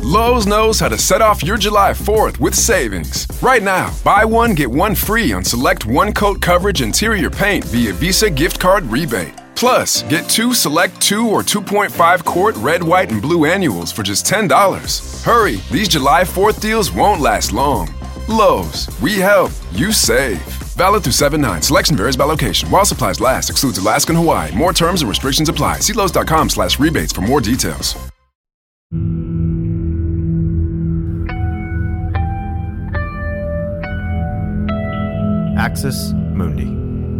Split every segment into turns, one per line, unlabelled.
Lowe's knows how to set off your July 4th with savings. Right now, buy one, get one free on select one-coat coverage interior paint via Visa gift card rebate. Plus, get two select 2 or 2.5 quart red, white, and blue annuals for just $10. Hurry, these July 4th deals won't last long. Lowe's, we help, you save. Valid through 7/9. Selection varies by location. While supplies last, excludes Alaska and Hawaii. More terms and restrictions apply. See Lowe's.com/rebates for more details.
Axis Mundi.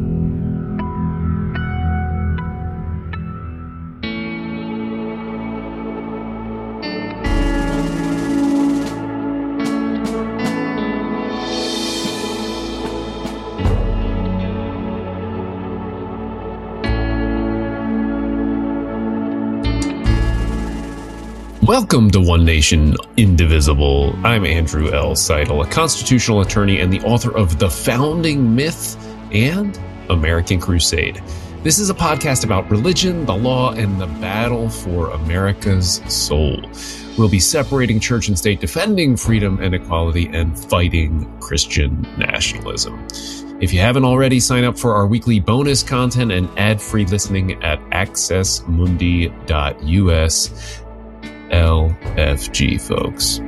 Welcome to One Nation Indivisible. I'm Andrew L. Seidel, a constitutional attorney and the author of The Founding Myth and American Crusade. This is a podcast about religion, the law, and the battle for America's soul. We'll be separating church and state, defending freedom and equality, and fighting Christian nationalism. If you haven't already, sign up for our weekly bonus content and ad-free listening at accessmundi.us. LFG, folks.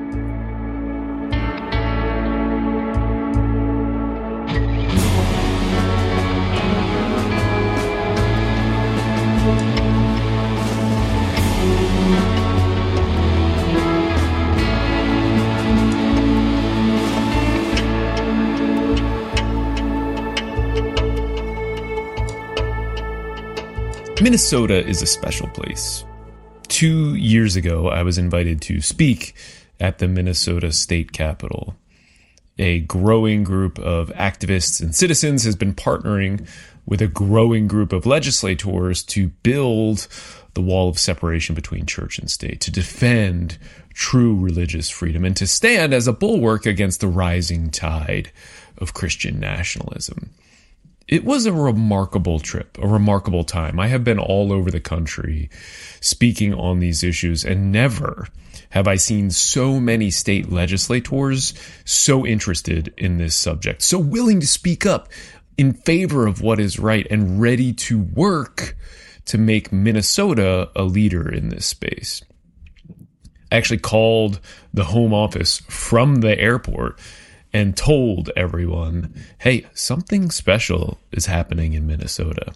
Minnesota is a special place. 2 years ago, I was invited to speak at the Minnesota State Capitol. A growing group of activists and citizens has been partnering with a growing group of legislators to build the wall of separation between church and state, to defend true religious freedom, and to stand as a bulwark against the rising tide of Christian nationalism. It was a remarkable trip, a remarkable time. I have been all over the country speaking on these issues, and never have I seen so many state legislators so interested in this subject, so willing to speak up in favor of what is right and ready to work to make Minnesota a leader in this space. I actually called the home office from the airport and told everyone, hey, something special is happening in Minnesota.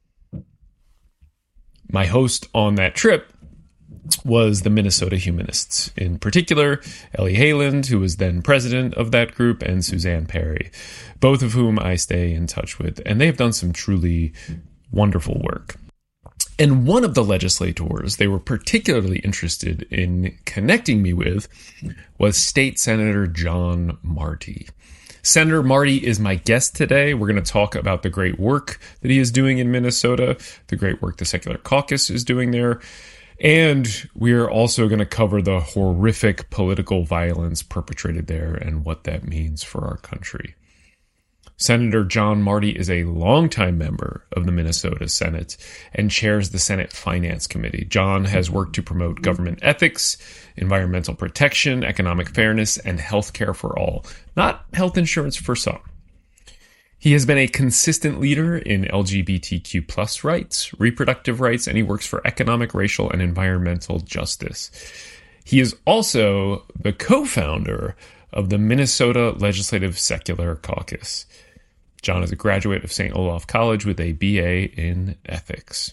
My host on that trip was the Minnesota Humanists, in particular, Ellie Haaland, who was then president of that group, and Suzanne Perry, both of whom I stay in touch with, and they have done some truly wonderful work. And one of the legislators they were particularly interested in connecting me with was State Senator John Marty. Senator Marty is my guest today. We're going to talk about the great work that he is doing in Minnesota, the great work the Secular Caucus is doing there, and we are also going to cover the horrific political violence perpetrated there and what that means for our country. Senator John Marty is a longtime member of the Minnesota Senate and chairs the Senate Finance Committee. John has worked to promote government ethics, environmental protection, economic fairness, and health care for all, not health insurance for some. He has been a consistent leader in LGBTQ+ rights, reproductive rights, and he works for economic, racial, and environmental justice. He is also the co-founder of the Minnesota Legislative Secular Caucus. John is a graduate of St. Olaf College with a BA in ethics.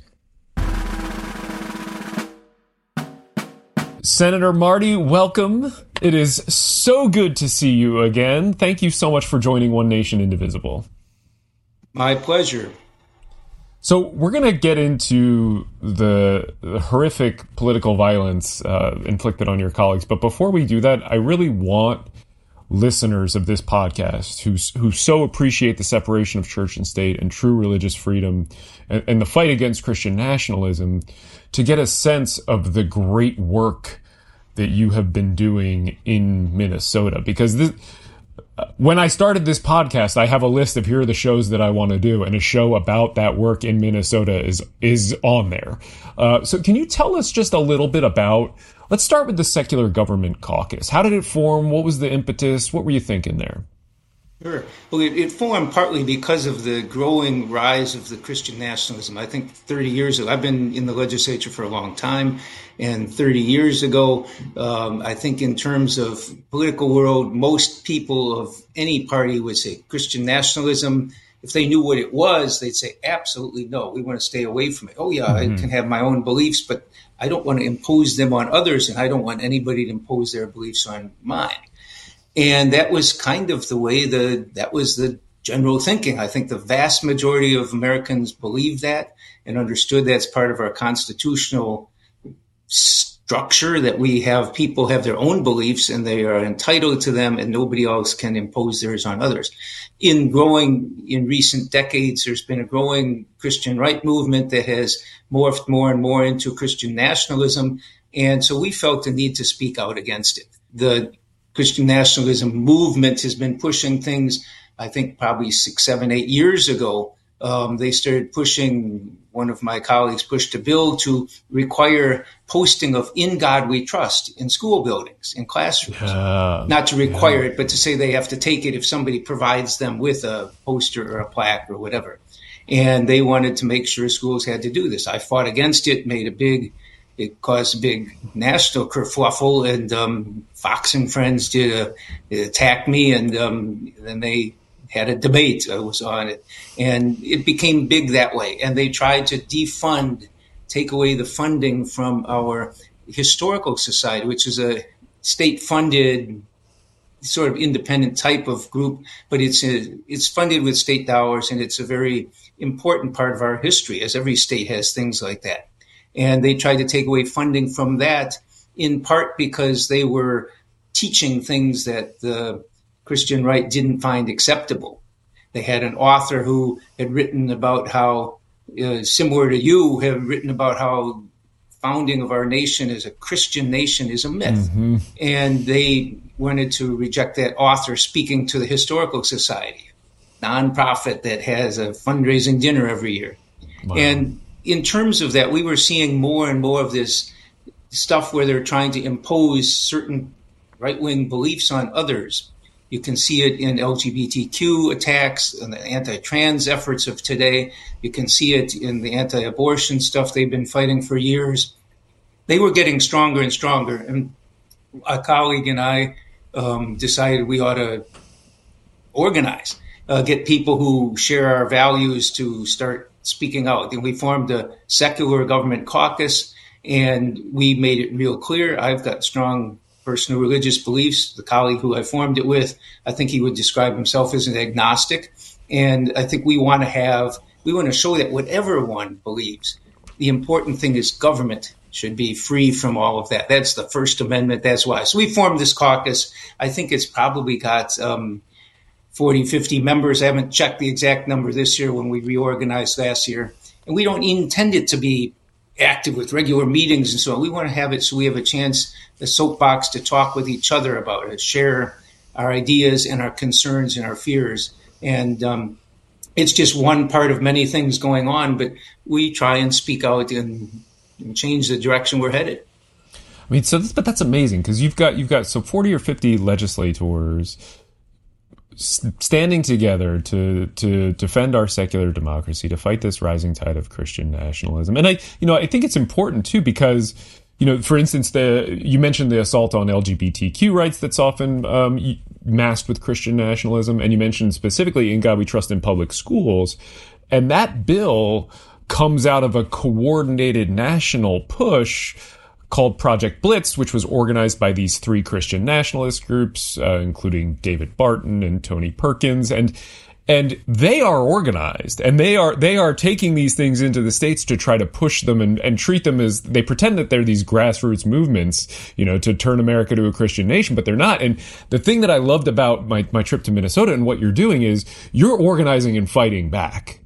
Senator Marty, welcome. It is so good to see you again. Thank you so much for joining One Nation Indivisible.
My pleasure.
So we're going to get into the horrific political violence inflicted on your colleagues. But before we do that, I really want listeners of this podcast who so appreciate the separation of church and state and true religious freedom and the fight against Christian nationalism to get a sense of the great work that you have been doing in Minnesota. Because when I started this podcast, I have a list of here are the shows that I want to do, and a show about that work in Minnesota is on there. So can you tell us just a little bit about, let's start with the Secular Government Caucus. How did it form? What was the impetus? What were you thinking there?
Sure. Well, it formed partly because of the growing rise of the Christian nationalism. I think 30 years ago, I've been in the legislature for a long time, and 30 years ago, I think in terms of political world, most people of any party would say Christian nationalism. If they knew what it was, they'd say, absolutely no, we want to stay away from it. Oh, yeah, I can have my own beliefs, but I don't want to impose them on others, and I don't want anybody to impose their beliefs on mine. And that was kind of the way that was the general thinking. I think the vast majority of Americans believed that and understood that's part of our constitutional structure, that we have people have their own beliefs and they are entitled to them and nobody else can impose theirs on others. In recent decades, there's been a growing Christian right movement that has morphed more and more into Christian nationalism. And so we felt the need to speak out against it. The Christian nationalism movement has been pushing things, I think probably 6, 7, 8 years ago. They started pushing, one of my colleagues pushed a bill to require posting of "In God We Trust" in school buildings, in classrooms. Not to require it, but to say they have to take it if somebody provides them with a poster or a plaque or whatever. And they wanted to make sure schools had to do this. I fought against it, it caused a big national kerfuffle, and Fox and Friends attack me, and then they had a debate. I was on it, and it became big that way. And they tried to take away the funding from our historical society, which is a state-funded sort of independent type of group, but it's funded with state dollars, and it's a very important part of our history, as every state has things like that. And they tried to take away funding from that, in part because they were teaching things that the Christian right didn't find acceptable. They had an author who had written about how, similar to you, have written about how founding of our nation as a Christian nation is a myth. Mm-hmm. And they wanted to reject that author speaking to the Historical Society, nonprofit that has a fundraising dinner every year. Wow. And in terms of that, we were seeing more and more of this stuff where they're trying to impose certain right-wing beliefs on others. You can see it in LGBTQ attacks and the anti-trans efforts of today. You can see it in the anti-abortion stuff they've been fighting for years. They were getting stronger and stronger. And a colleague and I decided we ought to organize, get people who share our values to start speaking out. And we formed a Secular Government Caucus, and we made it real clear. I've got strong personal religious beliefs. The colleague who I formed it with, I think he would describe himself as an agnostic. And I think we want to show that whatever one believes, the important thing is government should be free from all of that. That's the First Amendment. That's why. So we formed this caucus. I think it's probably got 40, 50 members. I haven't checked the exact number this year when we reorganized last year. And we don't intend it to be active with regular meetings and so on. We want to have it so we have a chance, the soapbox, to talk with each other about it, share our ideas and our concerns and our fears. And it's just one part of many things going on, but we try and speak out and change the direction we're headed.
I mean, but that's amazing, because you've got so 40 or 50 legislators standing together to defend our secular democracy, to fight this rising tide of Christian nationalism. And I think it's important too, because, for instance, you mentioned the assault on LGBTQ rights that's often masked with Christian nationalism, and you mentioned specifically "In God We Trust" in public schools, and that bill comes out of a coordinated national push called Project Blitz, which was organized by these 3 Christian nationalist groups, including David Barton and Tony Perkins, and they are organized, and they are taking these things into the states to try to push them and treat them as, they pretend that they're these grassroots movements, to turn America to a Christian nation, but they're not. And the thing that I loved about my trip to Minnesota and what you're doing is you're organizing and fighting back.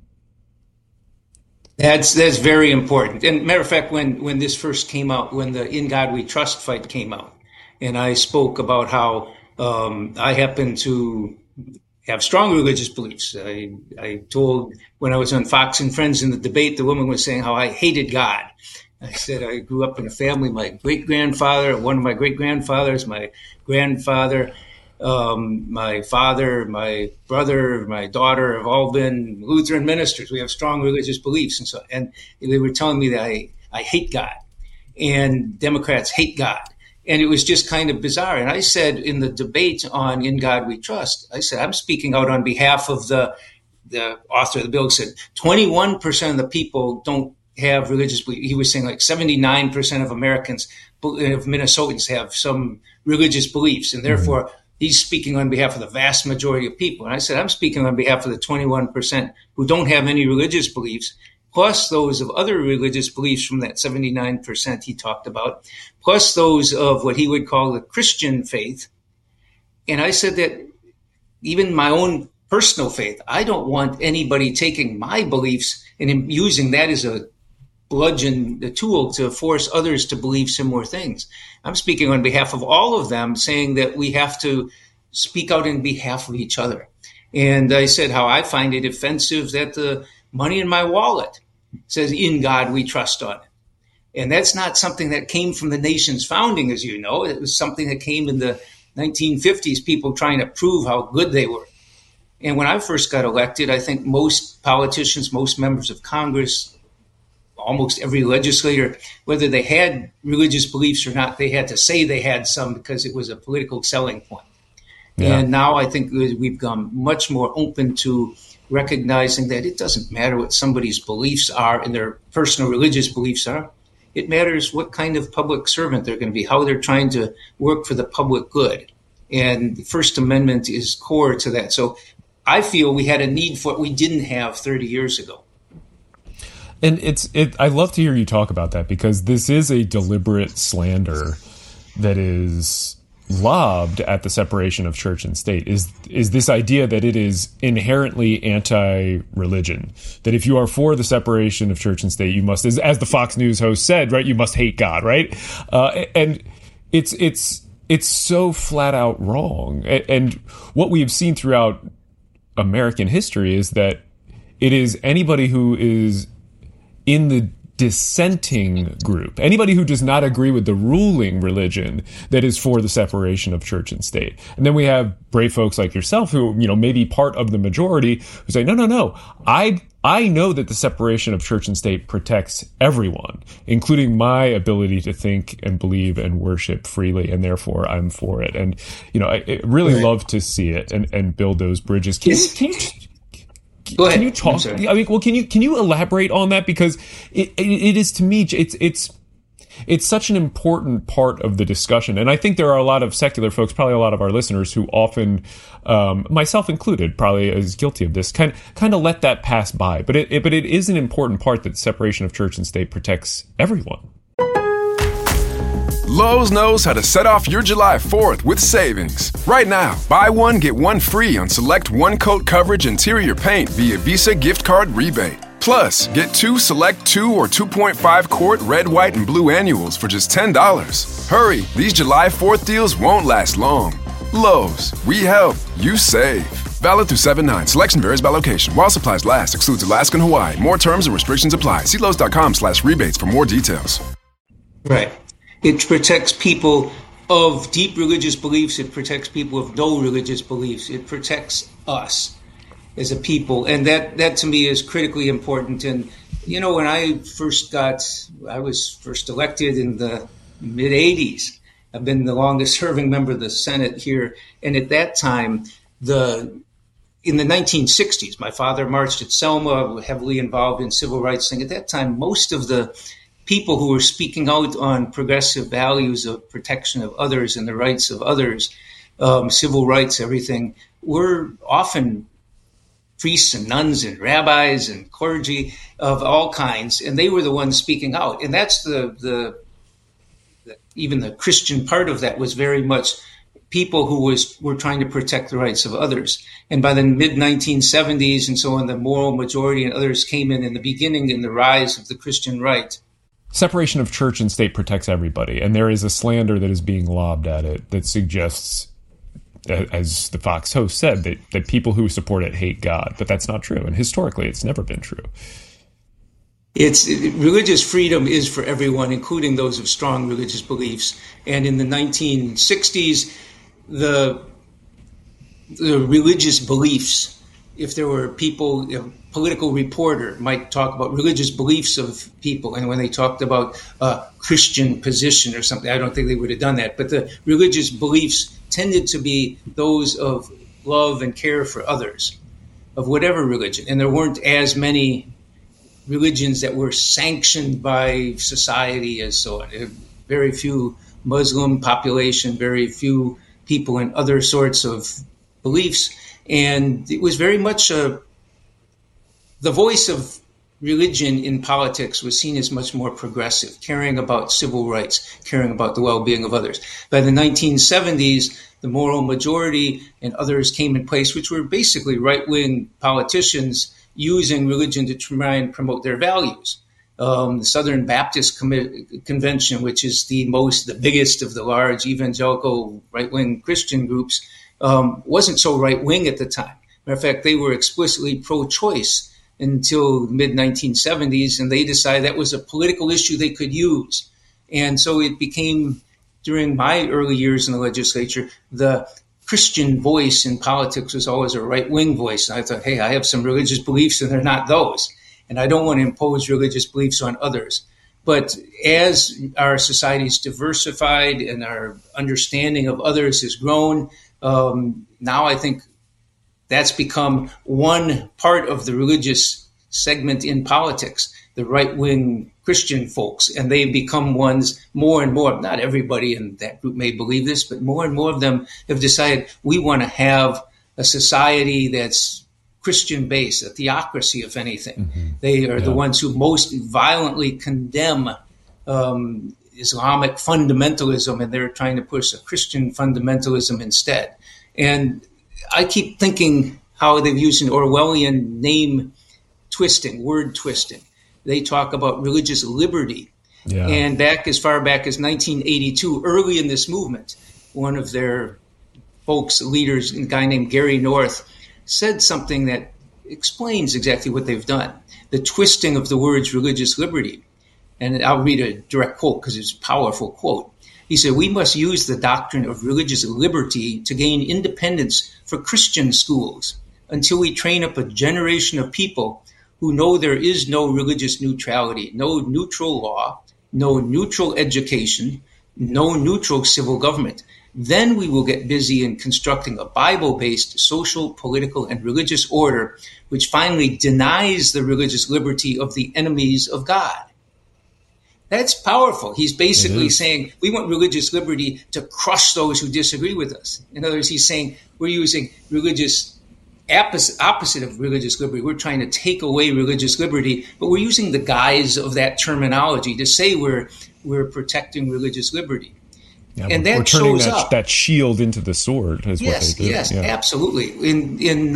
That's very important. And matter of fact, when this first came out, when the "In God We Trust" fight came out, and I spoke about how I happen to have strong religious beliefs. I told when I was on Fox and Friends in the debate, the woman was saying how I hated God. I said I grew up in a family. My great-grandfather, one of my great-grandfathers, my grandfather, my father, my brother, my daughter have all been Lutheran ministers. We have strong religious beliefs. And they were telling me that I hate God and Democrats hate God. And it was just kind of bizarre. And I said in the debate on In God We Trust, I said, I'm speaking out on behalf of the author of the bill. He said 21% of the people don't have religious belief. He was saying like 79% of Americans, of Minnesotans, have some religious beliefs. And therefore, he's speaking on behalf of the vast majority of people. And I said, I'm speaking on behalf of the 21% who don't have any religious beliefs, plus those of other religious beliefs from that 79% he talked about, plus those of what he would call the Christian faith. And I said that even my own personal faith, I don't want anybody taking my beliefs and using that as a bludgeon, the tool to force others to believe similar things. I'm speaking on behalf of all of them, saying that we have to speak out in behalf of each other. And I said how I find it offensive that the money in my wallet says, "In God we trust" on it. And that's not something that came from the nation's founding, as you know. It was something that came in the 1950s, people trying to prove how good they were. And when I first got elected, I think most politicians, most members of Congress, almost every legislator, whether they had religious beliefs or not, they had to say they had some because it was a political selling point. Yeah. And now I think we've become much more open to recognizing that it doesn't matter what somebody's beliefs are and their personal religious beliefs are. It matters what kind of public servant they're going to be, how they're trying to work for the public good. And the First Amendment is core to that. So I feel we had a need for it we didn't have 30 years ago.
And I love to hear you talk about that, because this is a deliberate slander that is lobbed at the separation of church and state, is this idea that it is inherently anti-religion, that if you are for the separation of church and state, you must, as the Fox News host said, right, you must hate God, right? And it's so flat out wrong. And what we have seen throughout American history is that it is anybody who is in the dissenting group, anybody who does not agree with the ruling religion, that is for the separation of church and state. And then we have brave folks like yourself who, may be part of the majority, who say, no, I know that the separation of church and state protects everyone, including my ability to think and believe and worship freely, and therefore I'm for it. And, I really love to see it and build those bridges. Can you talk? I mean, well, can you elaborate on that? Because it is, to me, it's such an important part of the discussion. And I think there are a lot of secular folks, probably a lot of our listeners, who often, myself included, probably is guilty of this, kind of let that pass by. But it is an important part that the separation of church and state protects everyone.
Lowe's knows how to set off your July 4th with savings. Right now, buy one, get one free on select one-coat coverage interior paint via Visa gift card rebate. Plus, get two select 2 or 2.5 quart red, white, and blue annuals for just $10. Hurry, these July 4th deals won't last long. Lowe's, we help, you save. Valid through 7/9. Selection varies by location. While supplies last, excludes Alaska and Hawaii. More terms and restrictions apply. See Lowe's.com/rebates for more details.
Right. It protects people of deep religious beliefs. It protects people of no religious beliefs. It protects us as a people. And that to me is critically important. And, when I was first elected in the mid-'80s. I've been the longest serving member of the Senate here. And at that time, in the 1960s, my father marched at Selma, heavily involved in civil rights thing. At that time, most of the people who were speaking out on progressive values of protection of others and the rights of others, civil rights, everything, were often priests and nuns and rabbis and clergy of all kinds, and they were the ones speaking out. And that's even the Christian part of that was very much people who were trying to protect the rights of others. And by the mid-1970s and so on, the moral majority and others came in the beginning in the rise of the Christian right.
Separation of church and state protects everybody, and there is a slander that is being lobbed at it that suggests as the Fox host said, that people who support it hate God. But that's not true. And historically, it's never been true.
Religious freedom is for everyone, including those of strong religious beliefs. And in the 1960s, the religious beliefs, if there were people, a political reporter might talk about religious beliefs of people. And when they talked about Christian position or something, I don't think they would have done that. But the religious beliefs tended to be those of love and care for others, of whatever religion. And there weren't as many religions that were sanctioned by society as so on. Very few Muslim population, very few people in other sorts of beliefs. And it was very much the voice of religion in politics was seen as much more progressive, caring about civil rights, caring about the well-being of others. By the 1970s, the moral majority and others came in place, which were basically right-wing politicians using religion to try and promote their values. The Southern Baptist Convention, which is the biggest of the large evangelical right-wing Christian groups, wasn't so right-wing at the time. Matter of fact, they were explicitly pro-choice until the mid-1970s, and they decided that was a political issue they could use. And so it became, during my early years in the legislature, the Christian voice in politics was always a right-wing voice. And I thought, hey, I have some religious beliefs and they're not those. And I don't want to impose religious beliefs on others. But as our society's diversified and our understanding of others has grown, now I think that's become one part of the religious segment in politics, the right-wing Christian folks. And they've become ones more and more, not everybody in that group may believe this, but more and more of them have decided we want to have a society that's Christian-based, a theocracy, if anything. Mm-hmm. They are the ones who most violently condemn Islamic fundamentalism, and they're trying to push a Christian fundamentalism instead. And I keep thinking how they've used an Orwellian name twisting, word twisting. They talk about religious liberty. Yeah. And back as far back as 1982, early in this movement, one of their folks, leaders, a guy named Gary North, said something that explains exactly what they've done. The twisting of the words religious liberty. And I'll read a direct quote because it's a powerful quote. He said, "We must use the doctrine of religious liberty to gain independence for Christian schools until we train up a generation of people who know there is no religious neutrality, no neutral law, no neutral education, no neutral civil government. Then we will get busy in constructing a Bible-based social, political, and religious order which finally denies the religious liberty of the enemies of God." That's powerful. He's basically saying we want religious liberty to crush those who disagree with us. In other words, he's saying we're using religious opposite of religious liberty. We're trying to take away religious liberty, but we're using the guise of that terminology to say we're protecting relious liberty.
Yeah,
and that
we're turning
shows up.
That shield into the sword is what they do.
Yes, absolutely. In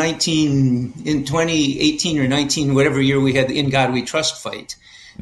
2018 or 19, whatever year we had the In God We Trust fight,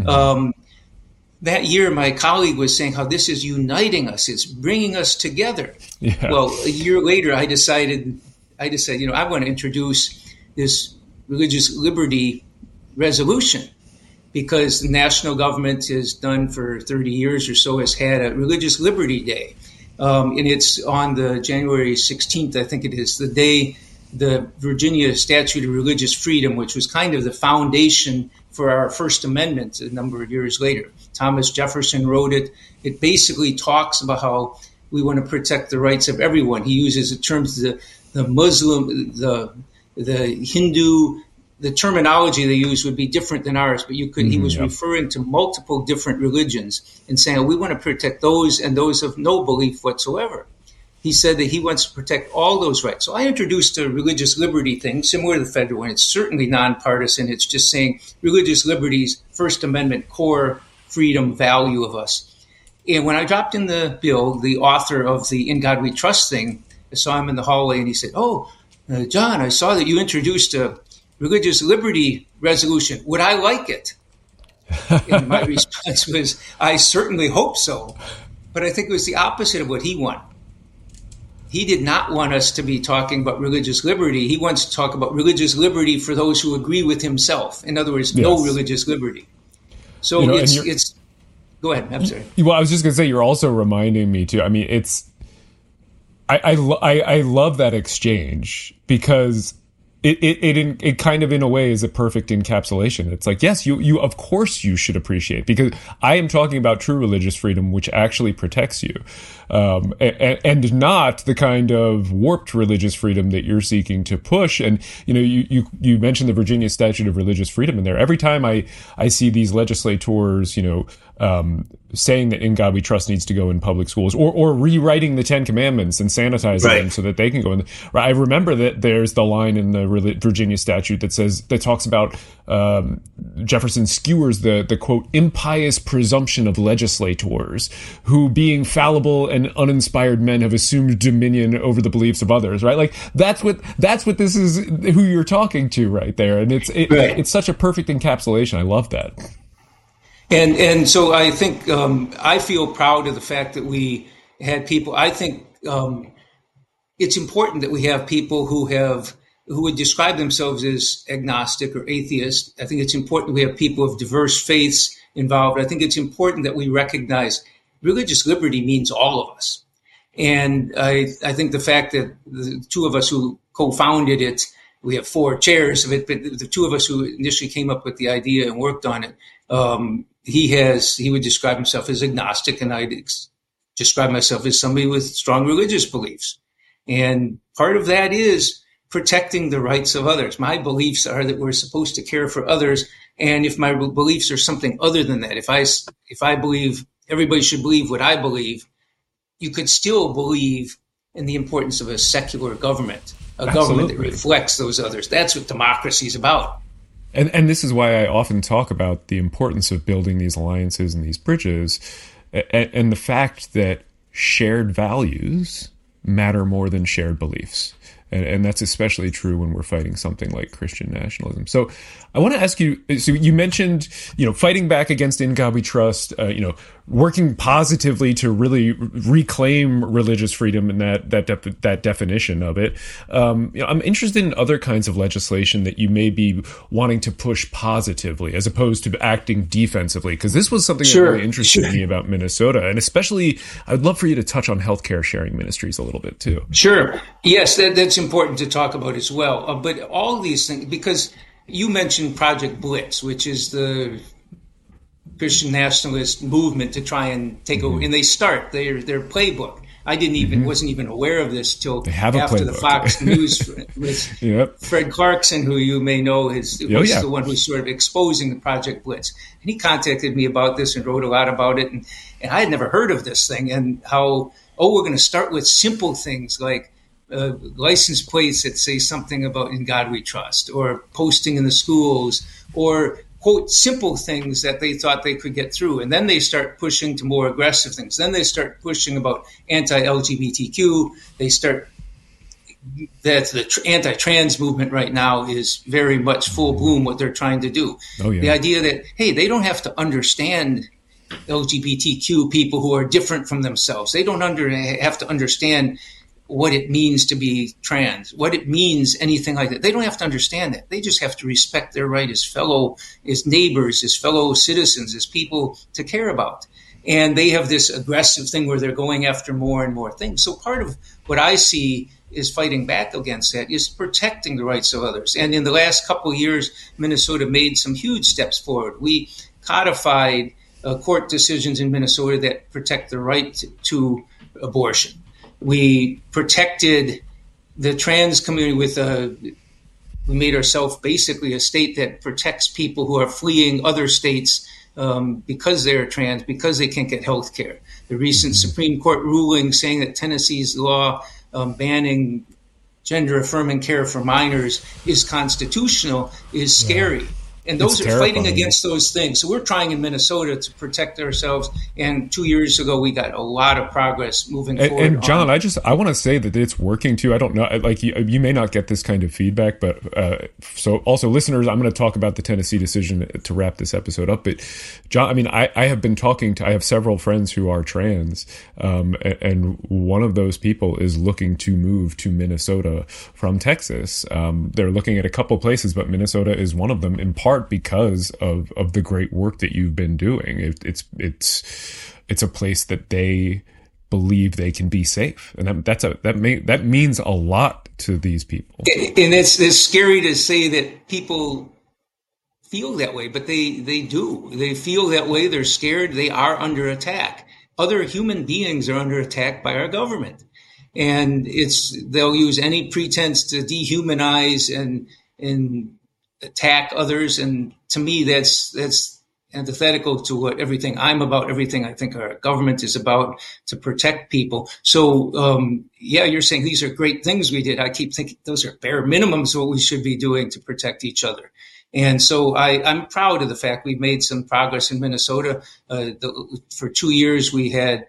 that year my colleague was saying how this is uniting us. It's bringing us together. Yeah. Well, a year later, I decided, I want to introduce this religious liberty resolution, because the national government has done for 30 years or so, has had a Religious Liberty Day. And it's on the January 16th, I think it is, the day the Virginia Statute of Religious Freedom, which was kind of the foundation for our First Amendment a number of years later. Thomas Jefferson wrote it. It basically talks about how we want to protect the rights of everyone. He uses the terms the Muslim, the Hindu. The terminology they use would be different than ours, but he was referring to multiple different religions and saying, we want to protect those and those of no belief whatsoever. He said that he wants to protect all those rights. So I introduced a religious liberty thing, similar to the federal one. It's certainly nonpartisan. It's just saying religious liberties, First Amendment, core freedom, value of us. And when I dropped in the bill, the author of the In God We Trust thing, I saw him in the hallway and he said, John, I saw that you introduced a religious liberty resolution. Would I like it? And my response was, I certainly hope so. But I think it was the opposite of what he wanted. he did not want us to be talking about religious liberty. He wants to talk about religious liberty for those who agree with himself. In other words, no religious liberty. So it's. Go ahead. I'm sorry.
Well, I was just going to say, you're also reminding me too. I mean, I love that exchange, because it kind of in a way is a perfect encapsulation. It's like, yes, you of course you should appreciate, because I am talking about true religious freedom, which actually protects you, and not the kind of warped religious freedom that you're seeking to push. And you mentioned the Virginia Statute of Religious Freedom in there. Every time I see these legislators, saying that In God We Trust needs to go in public schools, or rewriting the Ten Commandments and sanitizing them so that they can go in. I remember that there's the line in the Virginia statute that talks about Jefferson skewers the quote impious presumption of legislators who, being fallible and uninspired men, have assumed dominion over the beliefs of others. Right, like that's what this is, who you're talking to right there, and it's such a perfect encapsulation. I love that.
And so I think I feel proud of the fact that we had people. I think it's important that we have people who would describe themselves as agnostic or atheist. I think it's important we have people of diverse faiths involved. I think it's important that we recognize religious liberty means all of us. And I think the fact that the two of us who co-founded it, we have 4 chairs of it, but the two of us who initially came up with the idea and worked on it, he would describe himself as agnostic, and I'd describe myself as somebody with strong religious beliefs. And part of that is protecting the rights of others. My beliefs are that we're supposed to care for others. And if my beliefs are something other than that, if I believe everybody should believe what I believe, you could still believe in the importance of a secular government, government that reflects those others. That's what democracy is about.
And this is why I often talk about the importance of building these alliances and these bridges, and the fact that shared values matter more than shared beliefs. And that's especially true when we're fighting something like Christian nationalism. So I want to ask you, so you mentioned, fighting back against In God We Trust, working positively to really reclaim religious freedom and that definition of it. I'm interested in other kinds of legislation that you may be wanting to push positively as opposed to acting defensively, because this was something that really interested me about Minnesota. And especially, I'd love for you to touch on healthcare sharing ministries a little bit too.
Sure. Yes, that's important to talk about as well. But all these things, because you mentioned Project Blitz, which is the Christian nationalist movement to try and take over, and they start their playbook. I wasn't even aware of this till after the Fox News with Fred Clarkson, who you may know was the one who's sort of exposing the Project Blitz. And he contacted me about this and wrote a lot about it. And I had never heard of this thing, and how, we're going to start with simple things like license plates that say something about In God We Trust, or posting in the schools, or quote simple things that they thought they could get through. And then they start pushing to more aggressive things. Then they start pushing about anti-LGBTQ. The anti-trans movement right now is very much full bloom what they're trying to do. The idea that, hey, they don't have to understand LGBTQ people who are different from themselves. They don't have to understand what it means to be trans, what it means, anything like that. They don't have to understand that. They just have to respect their right as neighbors, as fellow citizens, as people to care about. And they have this aggressive thing where they're going after more and more things. So part of what I see is fighting back against that is protecting the rights of others. And in the last couple of years, Minnesota made some huge steps forward. We codified court decisions in Minnesota that protect the right to abortion. We protected the trans community we made ourselves basically a state that protects people who are fleeing other states because they're trans, because they can't get health care. The recent Supreme Court ruling saying that Tennessee's law banning gender-affirming care for minors is constitutional is scary. And those are fighting against those things. So we're trying in Minnesota to protect ourselves. And 2 years ago, we got a lot of progress moving forward.
And John, I want to say that it's working too. I don't know, like you may not get this kind of feedback, but so also listeners, I'm going to talk about the Tennessee decision to wrap this episode up. But John, I mean, I have several friends who are trans, and one of those people is looking to move to Minnesota from Texas. They're looking at a couple places, but Minnesota is one of them, in part because of the great work that you've been doing. It's a place that they believe they can be safe, and that means a lot to these people.
And it's scary to say that people feel that way, but they do. They feel that way. They're scared. They are under attack. Other human beings are under attack by our government, and they'll use any pretense to dehumanize and attack others. And to me, that's antithetical to what everything I'm about, everything I think our government is about, to protect people. So, you're saying these are great things we did. I keep thinking those are bare minimums what we should be doing to protect each other. And so I'm proud of the fact we've made some progress in Minnesota. For 2 years, we had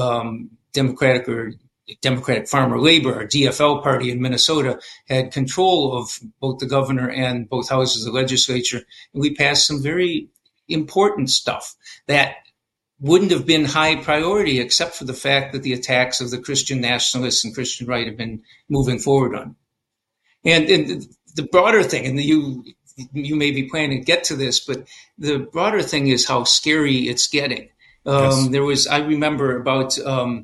Democratic Farmer Labor, or DFL party in Minnesota, had control of both the governor and both houses of the legislature. And we passed some very important stuff that wouldn't have been high priority except for the fact that the attacks of the Christian nationalists and Christian right have been moving forward on. And the broader thing, and you may be planning to get to this, but the broader thing is how scary it's getting. Yes. I remember about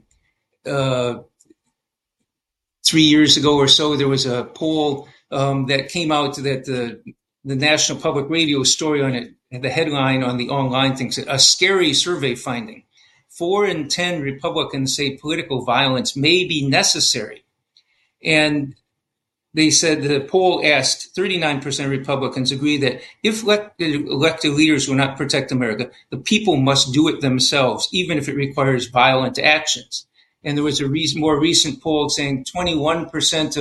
3 years ago or so, there was a poll that came out that the National Public Radio story on it, the headline on the online thing said, a scary survey finding. 4 in 10 Republicans say political violence may be necessary. And they said the poll asked 39% of Republicans agree that if elected leaders will not protect America, the people must do it themselves, even if it requires violent actions. And there was a more recent poll saying 21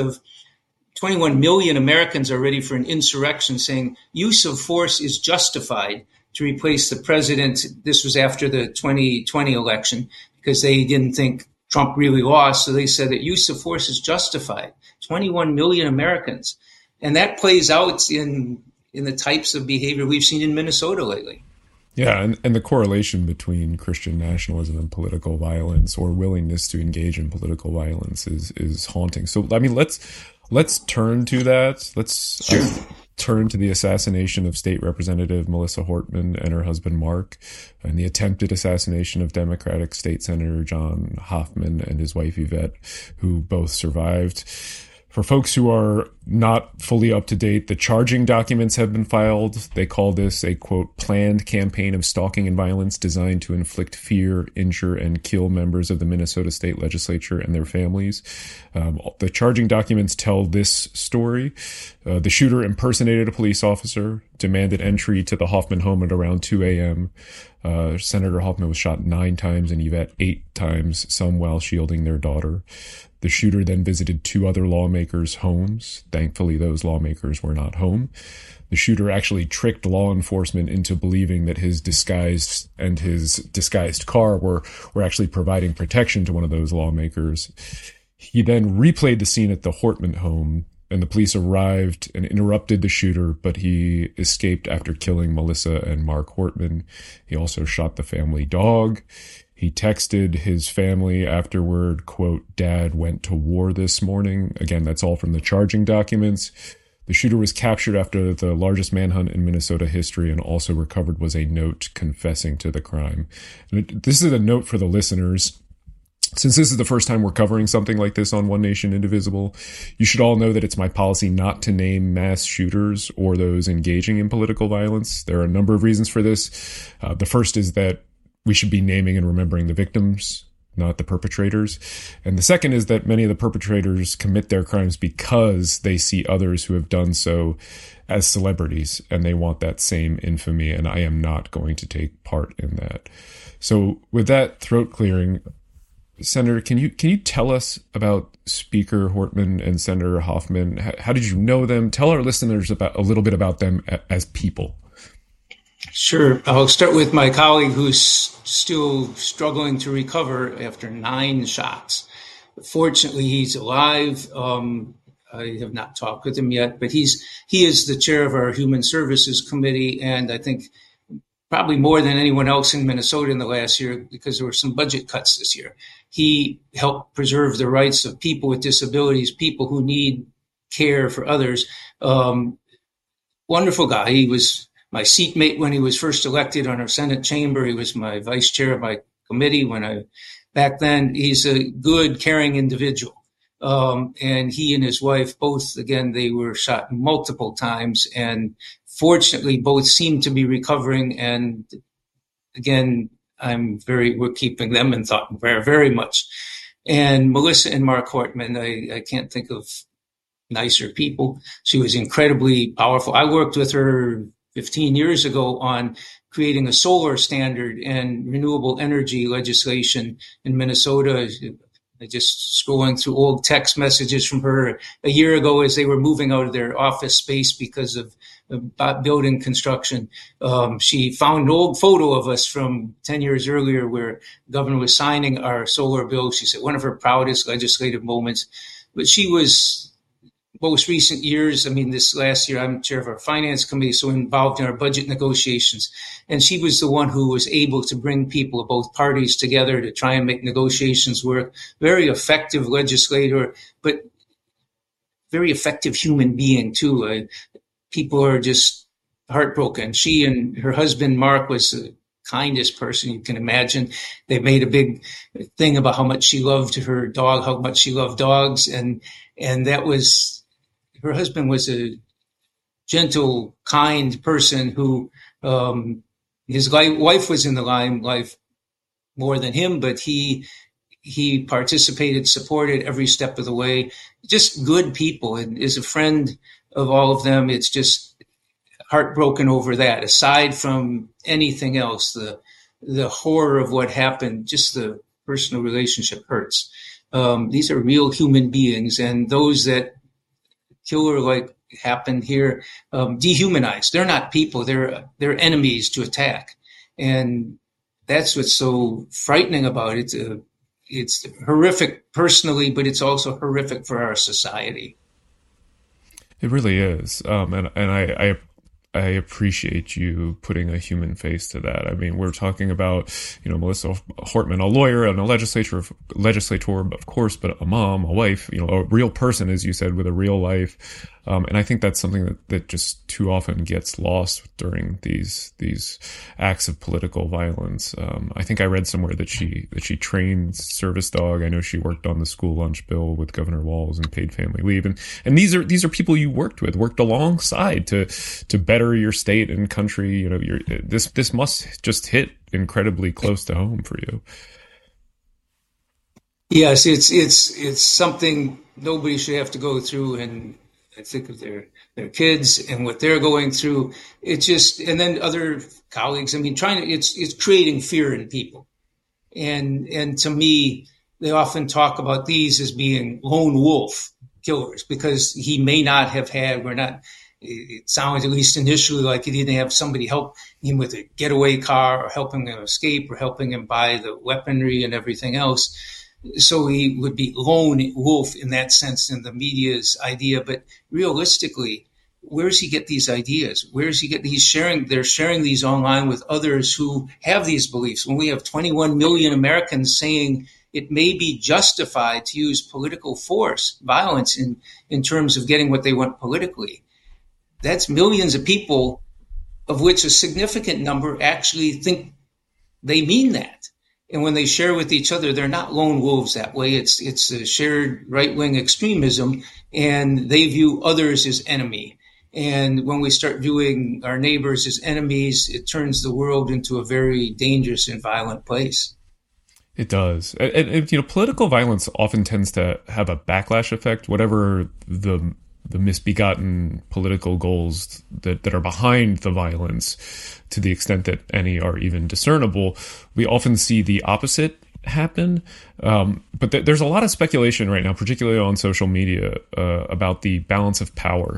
million Americans are ready for an insurrection, saying use of force is justified to replace the president. This was after the 2020 election because they didn't think Trump really lost. So they said that use of force is justified. 21 million Americans. And that plays out in the types of behavior we've seen in Minnesota lately.
Yeah, and the correlation between Christian nationalism and political violence, or willingness to engage in political violence, is haunting. So, I mean, let's turn to that. Let's turn to the assassination of State Representative Melissa Hortman and her husband Mark, and the attempted assassination of Democratic State Senator John Hoffman and his wife Yvette, who both survived. For folks who are not fully up to date, the charging documents have been filed. They call this a, quote, planned campaign of stalking and violence designed to inflict fear, injure, and kill members of the Minnesota State Legislature and their families. The charging documents tell this story. The shooter impersonated a police officer, demanded entry to the Hoffman home at around 2 a.m. Senator Hoffman was shot 9 times and Yvette 8 times, some while shielding their daughter. The shooter then visited 2 other lawmakers' homes. Thankfully, those lawmakers were not home. The shooter actually tricked law enforcement into believing that his disguised car were actually providing protection to one of those lawmakers. He then replayed the scene at the Hortman home, and the police arrived and interrupted the shooter, but he escaped after killing Melissa and Mark Hortman. He also shot the family dog. He texted his family afterward, quote, "Dad went to war this morning." Again, that's all from the charging documents. The shooter was captured after the largest manhunt in Minnesota history, and also recovered was a note confessing to the crime. And this is a note for the listeners. Since this is the first time we're covering something like this on One Nation Indivisible, you should all know that it's my policy not to name mass shooters or those engaging in political violence. There are a number of reasons for this. The first is that we should be naming and remembering the victims, not the perpetrators. And the second is that many of the perpetrators commit their crimes because they see others who have done so as celebrities, and they want that same infamy, and I am not going to take part in that. So with that throat clearing, Senator, can you tell us about Speaker Hortman and Senator Hoffman? How did you know them? Tell our listeners a little bit about them as people.
Sure. I'll start with my colleague who's still struggling to recover after 9 shots. Fortunately, he's alive. I have not talked with him yet, but he is the chair of our Human Services Committee, and I think probably more than anyone else in Minnesota in the last year, because there were some budget cuts this year. He helped preserve the rights of people with disabilities, people who need care for others. Wonderful guy. He was my seatmate when he was first elected on our Senate chamber. He was my vice chair of my committee back then. He's a good, caring individual. And he and his wife both, again, they were shot multiple times, and fortunately both seem to be recovering. And again, we're keeping them in thought very, very much. And Melissa and Mark Hortman, I can't think of nicer people. She was incredibly powerful. I worked with her 15 years ago on creating a solar standard and renewable energy legislation in Minnesota. Just scrolling through old text messages from her a year ago as they were moving out of their office space because of building construction. She found an old photo of us from 10 years earlier where the governor was signing our solar bill. She said one of her proudest legislative moments. But she was, most recent years, this last year, I'm chair of our finance committee, so involved in our budget negotiations. And she was the one who was able to bring people of both parties together to try and make negotiations work. Very effective legislator, but very effective human being, too. People are just heartbroken. She and her husband, Mark, was the kindest person you can imagine. They made a big thing about how much she loved her dog, how much she loved dogs. And that was... Her husband was a gentle, kind person who his wife was in the limelight more than him, but he participated, supported every step of the way. Just good people, and is a friend of all of them. It's just heartbroken over that. Aside from anything else, the horror of what happened, just the personal relationship hurts. These are real human beings, and those that killer like happened here, dehumanized. They're not people. They're enemies to attack. And that's what's so frightening about it. It's horrific personally, but it's also horrific for our society.
It really is. And I appreciate you putting a human face to that. We're talking about, Melissa Hortman, a lawyer and a legislator, of course, but a mom, a wife, a real person, as you said, with a real life. And I think that's something that just too often gets lost during these acts of political violence. I think I read somewhere that she trained service dog. I know she worked on the school lunch bill with Governor Walz and paid family leave. And these are people you worked alongside to better your state and country. This must just hit incredibly close to home for you.
Yes, it's something nobody should have to go through, and I think of their kids and what they're going through. It's just, and then other colleagues. It's creating fear in people, and to me, they often talk about these as being lone wolf killers because he may not have had. It sounds, at least initially, like he didn't have somebody help him with a getaway car or helping him escape or helping him buy the weaponry and everything else. So he would be lone wolf in that sense in the media's idea. But realistically, where does he get these ideas? Where does he get these they're sharing these online with others who have these beliefs. When we have 21 million Americans saying it may be justified to use political force, violence in terms of getting what they want politically. That's millions of people, of which a significant number actually think they mean that. And when they share with each other, they're not lone wolves that way. It's a shared right-wing extremism, and they view others as enemy. And when we start viewing our neighbors as enemies, it turns the world into a very dangerous and violent place.
It does. And political violence often tends to have a backlash effect, whatever the misbegotten political goals that are behind the violence, to the extent that any are even discernible. We often see the opposite happen. But there's a lot of speculation right now, particularly on social media, about the balance of power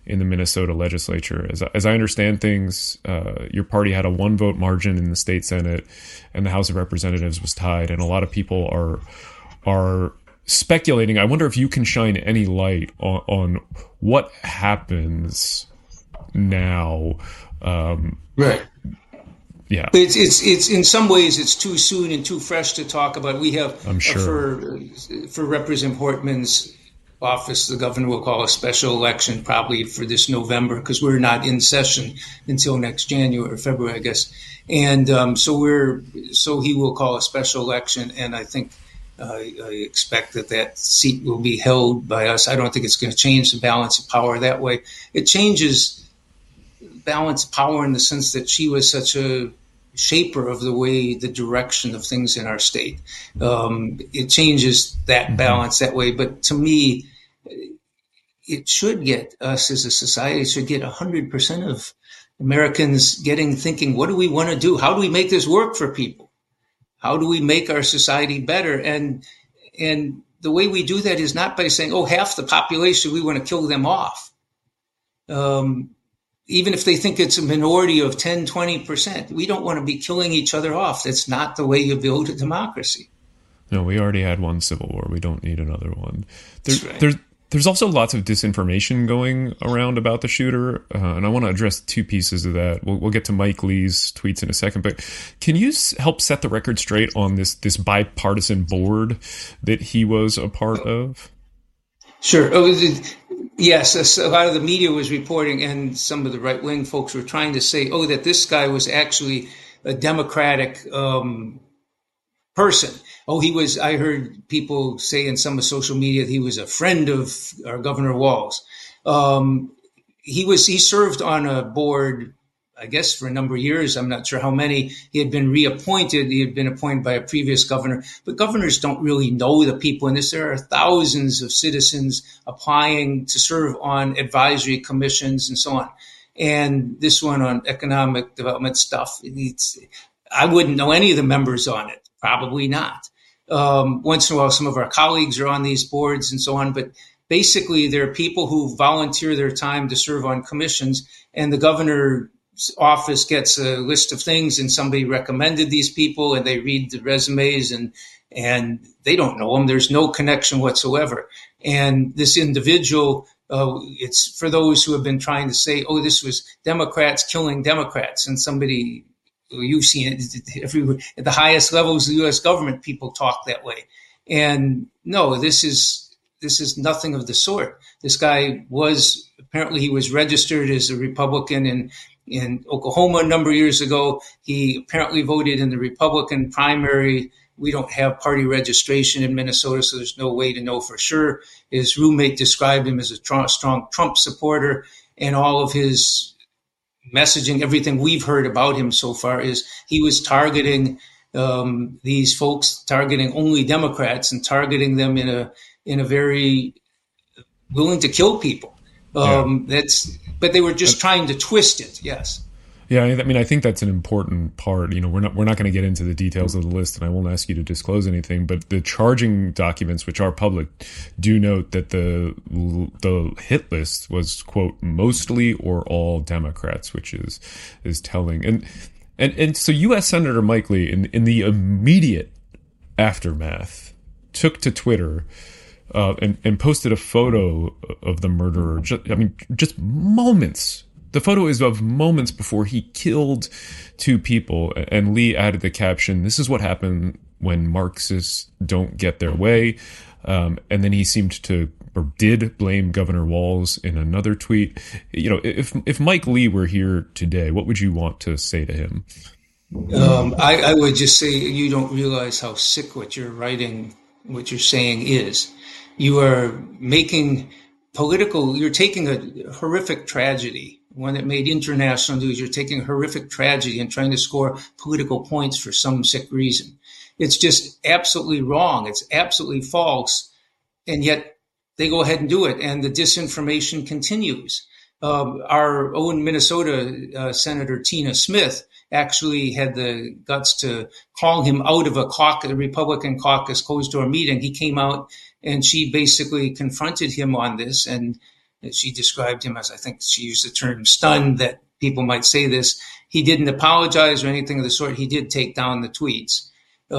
in the Minnesota legislature. As I understand things, your party had a 1-vote margin in the state Senate, and the House of Representatives was tied. And a lot of people are speculating. I wonder if you can shine any light on what happens now.
Right.
Yeah.
It's in some ways it's too soon and too fresh to talk about. We have,
I'm sure,
for Representative Portman's office, the governor will call a special election probably for this November, because we're not in session until next January or February, I guess. And so he will call a special election, and I think I expect that seat will be held by us. I don't think it's going to change the balance of power that way. It changes balance of power in the sense that she was such a shaper of the direction of things in our state. It changes that balance that way. But to me, it should get us as a society, it should get 100% of Americans thinking, what do we want to do? How do we make this work for people? How do we make our society better? And the way we do that is not by saying, half the population, we want to kill them off. Even if they think it's a minority of 10, 20%, we don't want to be killing each other off. That's not the way you build a democracy.
No, we already had one civil war. We don't need another one.
Right.
There's also lots of disinformation going around about the shooter, and I want to address two pieces of that. We'll get to Mike Lee's tweets in a second, but can you help set the record straight on this bipartisan board that he was a part of?
Sure. Yes, a lot of the media was reporting, and some of the right-wing folks were trying to say, that this guy was actually a Democratic person. He was, I heard people say in some of social media that he was a friend of our Governor Walz. He served on a board, I guess, for a number of years. I'm not sure how many. He had been reappointed. He had been appointed by a previous governor. But governors don't really know the people in this. There are thousands of citizens applying to serve on advisory commissions and so on. And this one on economic development stuff, I wouldn't know any of the members on it. Probably not. Once in a while, some of our colleagues are on these boards and so on. But basically, there are people who volunteer their time to serve on commissions, and the governor office gets a list of things, and somebody recommended these people, and they read the resumes, and they don't know them. There's no connection whatsoever. And this individual, it's for those who have been trying to say, this was Democrats killing Democrats, and somebody, you've seen it everywhere at the highest levels of the U.S. government, people talk that way. And no, this is nothing of the sort. This guy apparently he was registered as a Republican in Oklahoma a number of years ago. He apparently voted in the Republican primary. We don't have party registration in Minnesota, so there's no way to know for sure. His roommate described him as a strong Trump supporter, and all of his messaging, everything we've heard about him so far, is he was targeting these folks, targeting only Democrats, and targeting them in a very willing to kill people. But they were just trying to twist it. Yes.
Yeah, I mean, I think that's an important part. We're not going to get into the details of the list, and I won't ask you to disclose anything. But the charging documents, which are public, do note that the hit list was, quote, mostly or all Democrats, which is telling. And so U.S. Senator Mike Lee, in the immediate aftermath, took to Twitter and posted a photo of the murderer. Just moments. The photo is of moments before he killed two people. And Lee added the caption, "This is what happened when Marxists don't get their way." And then he seemed to, or did, blame Governor Walz in another tweet. If Mike Lee were here today, what would you want to say to him?
I would just say, you don't realize how sick what you're writing, what you're saying is. You are you're taking a horrific tragedy, one that made international news. You're taking a horrific tragedy and trying to score political points for some sick reason. It's just absolutely wrong. It's absolutely false. And yet they go ahead and do it. And the disinformation continues. Our own Minnesota Senator Tina Smith actually had the guts to call him out of a Republican caucus closed door meeting. He came out and she basically confronted him on this. And She described him as, I think she used the term stunned that people might say this. He didn't apologize or anything of the sort. He did take down the tweets,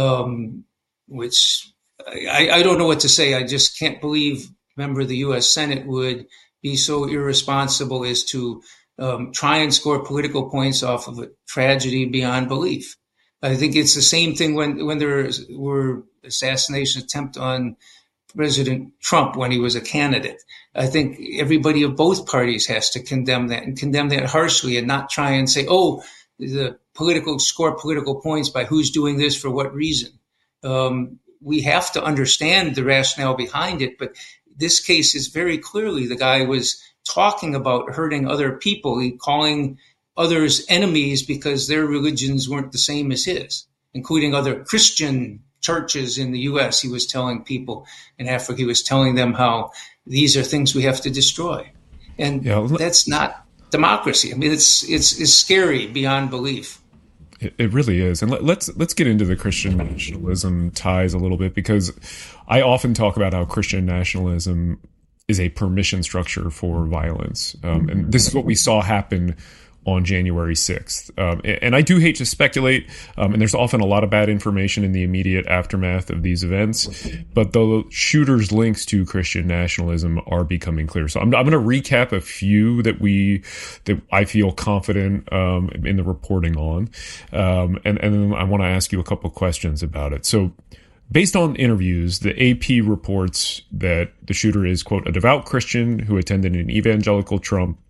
which I don't know what to say. I just can't believe a member of the U.S. Senate would be so irresponsible as to try and score political points off of a tragedy beyond belief. I think it's the same thing when there were assassination attempts on President Trump when he was a candidate. I think everybody of both parties has to condemn that and condemn that harshly and not try and say, oh, score political points by who's doing this for what reason. We have to understand the rationale behind it, but this case is very clearly the guy was talking about hurting other people, calling others enemies because their religions weren't the same as his, including other Christian churches in the U.S. He was telling people in Africa, he was telling them how these are things we have to destroy. And that's not democracy. I mean, it's scary beyond belief.
It really is. And let's get into the Christian nationalism ties a little bit, because I often talk about how Christian nationalism is a permission structure for violence. And this is what we saw happen on January 6th. And I do hate to speculate, and there's often a lot of bad information in the immediate aftermath of these events, but the shooter's links to Christian nationalism are becoming clear. So I'm going to recap a few that I feel confident in the reporting on, and then I want to ask you a couple questions about it. So based on interviews, the AP reports that the shooter is, quote, a devout Christian who attended an evangelical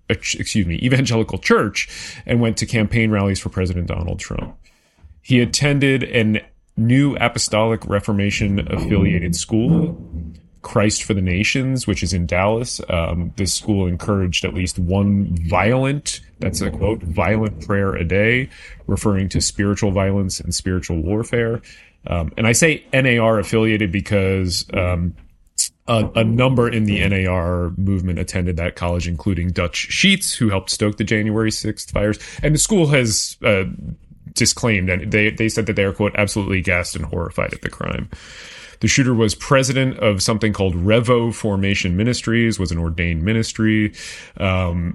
church and went to campaign rallies for President Donald Trump. He attended a New Apostolic Reformation affiliated school, Christ for the Nations, which is in Dallas. This school encouraged at least one violent, that's a quote, violent prayer a day, referring to spiritual violence and spiritual warfare. And I say NAR affiliated because a number in the NAR movement attended that college, including Dutch Sheets, who helped stoke the January 6th fires. And the school has disclaimed, and they said that they are, quote, absolutely aghast and horrified at the crime. The shooter was president of something called Revo Formation Ministries, was an ordained ministry. And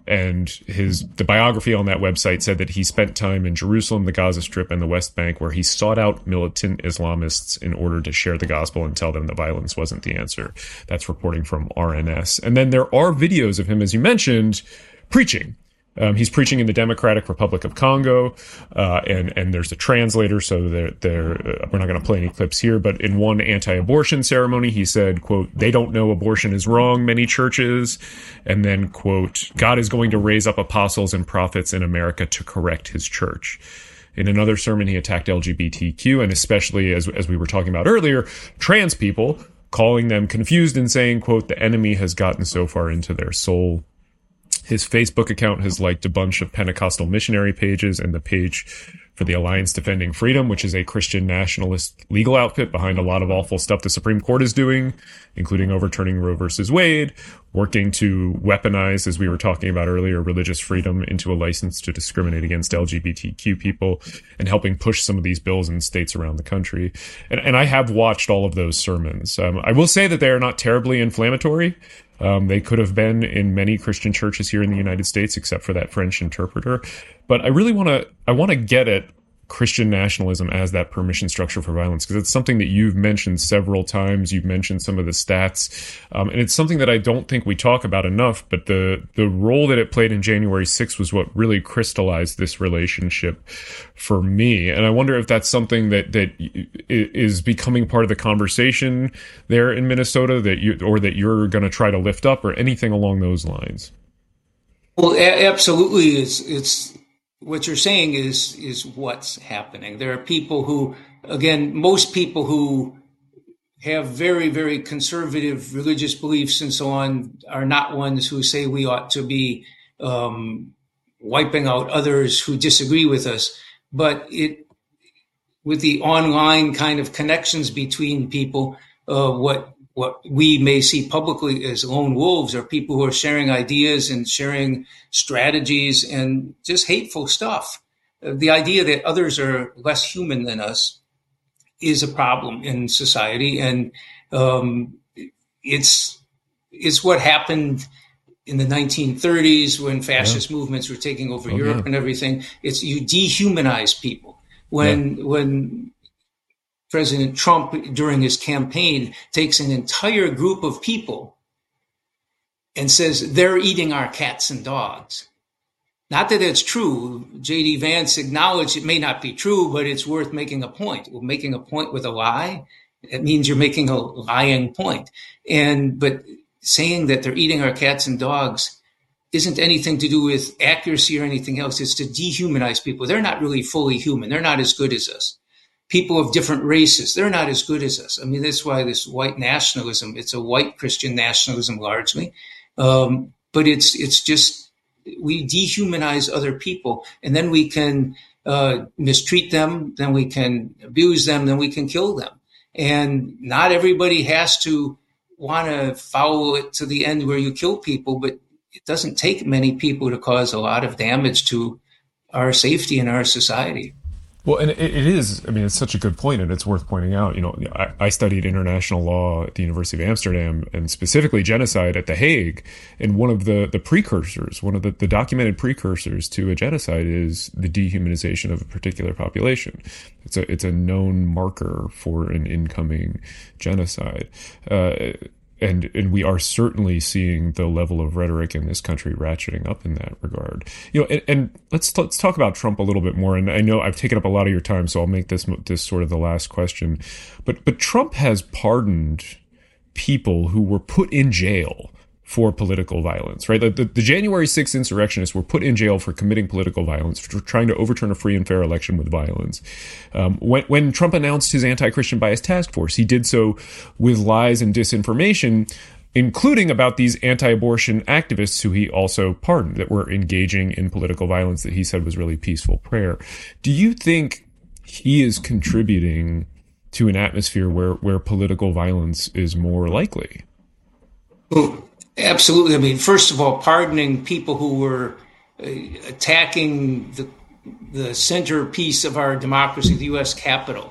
the biography on that website said that he spent time in Jerusalem, the Gaza Strip, and the West Bank, where he sought out militant Islamists in order to share the gospel and tell them that violence wasn't the answer. That's reporting from RNS. And then there are videos of him, as you mentioned, preaching. He's preaching in the Democratic Republic of Congo, and there's a translator, so we're not going to play any clips here, but in one anti-abortion ceremony, he said, quote, they don't know abortion is wrong, many churches, and then, quote, God is going to raise up apostles and prophets in America to correct his church. In another sermon, he attacked LGBTQ, and especially, as we were talking about earlier, trans people, calling them confused and saying, quote, the enemy has gotten so far into their soul. His Facebook account has liked a bunch of Pentecostal missionary pages and the page for the Alliance Defending Freedom, which is a Christian nationalist legal outfit behind a lot of awful stuff the Supreme Court is doing, including overturning Roe versus Wade, working to weaponize, as we were talking about earlier, religious freedom into a license to discriminate against LGBTQ people, and helping push some of these bills in states around the country. And I have watched all of those sermons. I will say that they are not terribly inflammatory. They could have been in many Christian churches here in the United States, except for that French interpreter. But I really want to get at Christian nationalism as that permission structure for violence, because it's something that you've mentioned several times. You've mentioned some of the stats, and it's something that I don't think we talk about enough, but the role that it played in January 6th was what really crystallized this relationship for me. And I wonder if that's something that is becoming part of the conversation there in Minnesota, that you're going to try to lift up, or anything along those lines.
Well, absolutely. It's what you're saying is what's happening. There are people who, again, most people who have very, very conservative religious beliefs and so on are not ones who say we ought to be wiping out others who disagree with us. But with the online kind of connections between people, what we may see publicly as lone wolves are people who are sharing ideas and sharing strategies and just hateful stuff. The idea that others are less human than us is a problem in society. And it's what happened in the 1930s when fascist movements were taking over Europe and everything. It's you dehumanize people. When President Trump, during his campaign, takes an entire group of people and says they're eating our cats and dogs. Not that it's true. J.D. Vance acknowledged it may not be true, but it's worth making a point. Well, making a point with a lie, it means you're making a lying point. But saying that they're eating our cats and dogs isn't anything to do with accuracy or anything else. It's to dehumanize people. They're not really fully human. They're not as good as us. People of different races, they're not as good as us. I mean, that's why this white nationalism, it's a white Christian nationalism largely. But it's just, we dehumanize other people, and then we can mistreat them, then we can abuse them, then we can kill them. And not everybody has to want to follow it to the end where you kill people, but it doesn't take many people to cause a lot of damage to our safety and our society.
Well, and it is, I mean, it's such a good point, and it's worth pointing out. You know, I studied international law at the University of Amsterdam, and specifically genocide at The Hague. And one of the precursors, one of the documented precursors to a genocide is the dehumanization of a particular population. It's a known marker for an incoming genocide. And we are certainly seeing the level of rhetoric in this country ratcheting up in that regard. You know, and let's talk about Trump a little bit more. And I know I've taken up a lot of your time, so I'll make this sort of the last question. But Trump has pardoned people who were put in jail for political violence, right? The January 6th insurrectionists were put in jail for committing political violence, for trying to overturn a free and fair election with violence. When Trump announced his anti-Christian bias task force, he did so with lies and disinformation, including about these anti-abortion activists who he also pardoned that were engaging in political violence that he said was really peaceful prayer. Do you think he is contributing to an atmosphere where political violence is more likely?
Well, absolutely. I mean, first of all, pardoning people who were attacking the centerpiece of our democracy, the U.S. Capitol.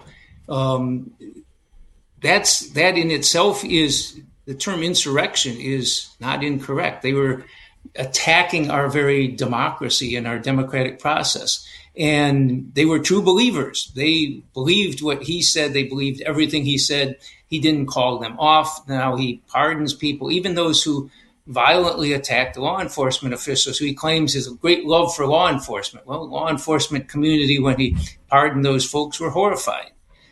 That in itself is, the term insurrection is not incorrect. They were attacking our very democracy and our democratic process. And they were true believers. They believed what he said. They believed everything he said. He didn't call them off. Now he pardons people, even those who violently attacked law enforcement officials, who he claims is a great love for law enforcement. Well, law enforcement community, when he pardoned those folks, were horrified.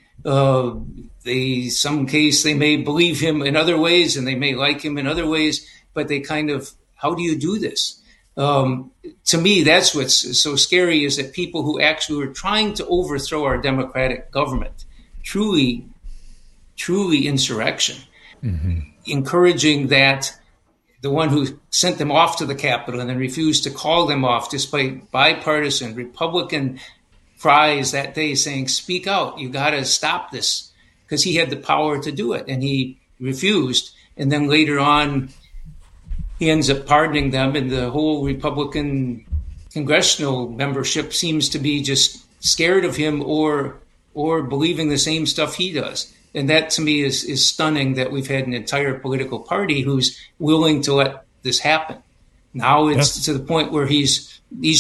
Some case they may believe him in other ways, and they may like him in other ways, but they kind of, how do you do this? To me, that's what's so scary, is that people who actually were trying to overthrow our democratic government, truly insurrection, encouraging that the one who sent them off to the Capitol and then refused to call them off, despite bipartisan Republican cries that day saying, speak out, you got to stop this, because he had the power to do it, and he refused. And then later on, he ends up pardoning them, and the whole Republican congressional membership seems to be just scared of him or believing the same stuff he does. And that, to me, is stunning, that we've had an entire political party who's willing to let this happen. Now it's to the point where he's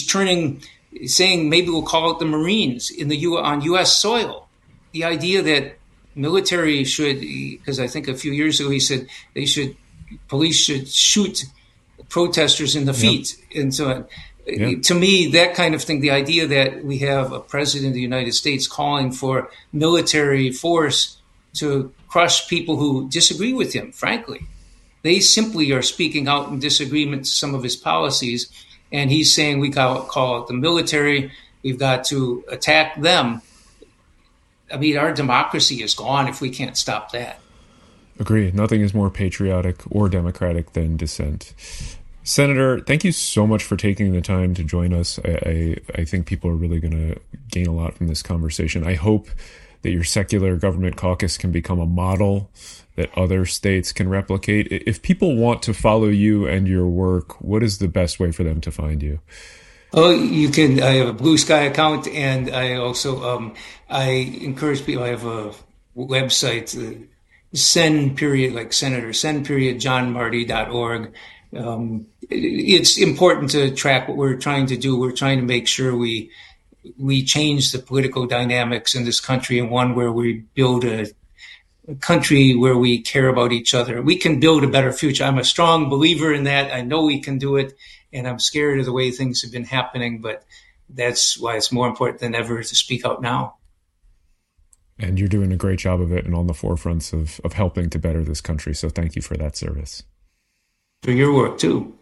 saying maybe we'll call out the Marines on U.S. soil. The idea that military should, because I think a few years ago he said police should shoot protesters in the feet. And so to me, that kind of thing, the idea that we have a president of the United States calling for military force to crush people who disagree with him, frankly. They simply are speaking out in disagreement to some of his policies, and he's saying we got to call out the military, we've got to attack them. I mean, our democracy is gone if we can't stop that.
Agree. Nothing is more patriotic or democratic than dissent. Senator, thank you so much for taking the time to join us. I think people are really going to gain a lot from this conversation. I hope that your secular government caucus can become a model that other states can replicate. If people want to follow you and your work, what is the best way for them to find you?
Oh, you can. I have a Blue Sky account, and I also I encourage people. I have a website, Sen period, like Senator Sen period JohnMarty.org. it's important to track what we're trying to do. We're trying to make sure we change the political dynamics in this country, and one where we build a country where we care about each other. We can build a better future. I'm a strong believer in that. I know we can do it, and I'm scared of the way things have been happening, but that's why it's more important than ever to speak out now.
And you're doing a great job of it and on the forefronts of helping to better this country. So thank you for that service.
For your work, too.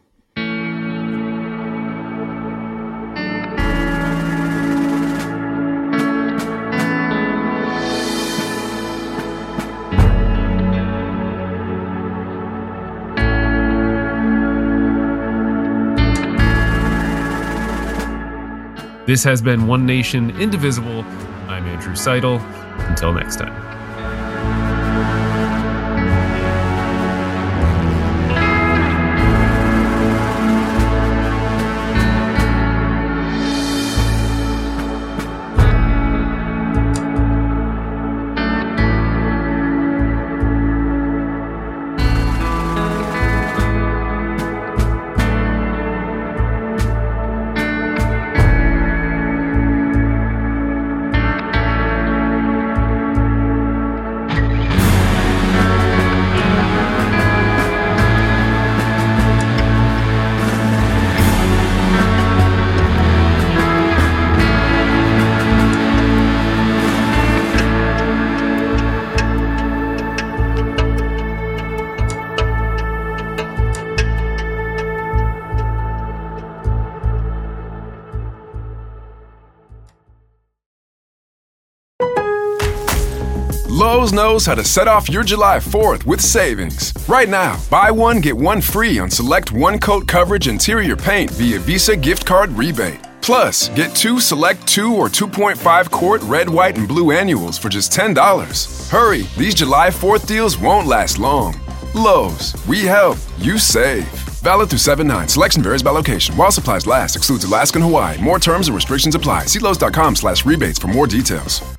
This has been One Nation Indivisible. I'm Andrew Seidel. Until next time.
Lowe's knows how to set off your July 4th with savings. Right now, buy one, get one free on select one-coat coverage interior paint via Visa gift card rebate. Plus, get two select 2 or 2.5 quart red, white, and blue annuals for just $10. Hurry, these July 4th deals won't last long. Lowe's, we help, you save. Valid through 7/9. Selection varies by location. While supplies last, excludes Alaska and Hawaii. More terms and restrictions apply. See Lowe's.com/rebates for more details.